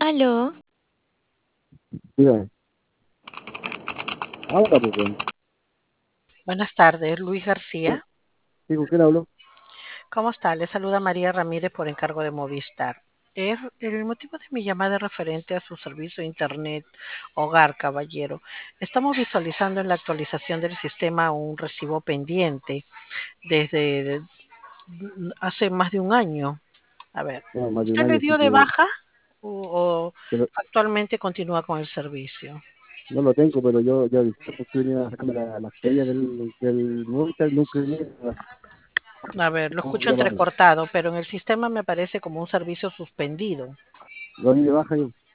Aló, Dígame, habla, pues, weón. Buenas tardes, Luis García. Sí, ¿con quién hablo? ¿Cómo está? Le saluda María Ramírez por encargo de Movistar. El motivo de mi llamada es referente a su servicio de Internet Hogar, caballero. Estamos visualizando en la actualización del sistema un recibo pendiente desde hace más de un año. A ver, No, más de un ¿usted le año, sí dio de que baja o pero actualmente continúa con el servicio? no lo tengo, pero yo ya avisé porque venía a sacarme la estrella del Movistar, nunca venía A ver, lo a escucho llamarlo. entrecortado, pero en el sistema me aparece como un servicio suspendido. Lo di de baja yo.